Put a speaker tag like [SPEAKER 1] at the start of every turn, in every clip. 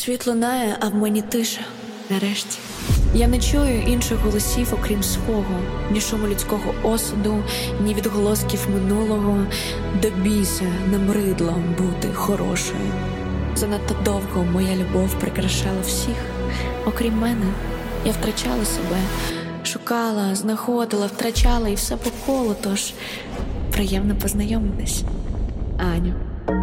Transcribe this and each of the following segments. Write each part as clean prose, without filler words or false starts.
[SPEAKER 1] Світ лунає, а в мені тиша. Нарешті я не чую інших голосів, окрім свого. Ні шуму людського осуду, ні відголосків минулого. До біса набридло бути хорошою. Занадто довго моя любов прикрашала всіх. Окрім мене, я втрачала себе. Шукала, знаходила, втрачала і все по колу. Тож приємно познайомитись, Аню.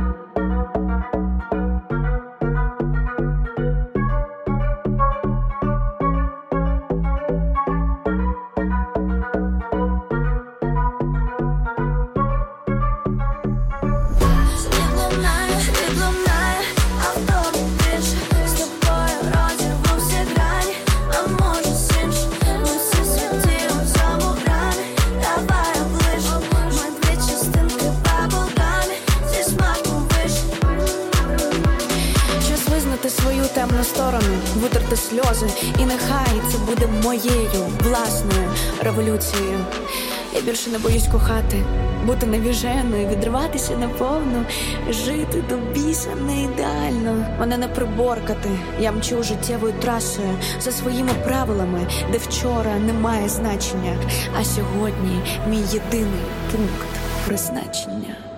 [SPEAKER 1] Свою темну сторону, витерти сльози, і нехай це буде моєю власною революцією. Я більше не боюсь кохати, бути навіженою, відриватися наповну, жити до біса не ідеально. Мене не приборкати, я мчу життєвою трасою за своїми правилами, де вчора немає значення, а сьогодні мій єдиний пункт призначення.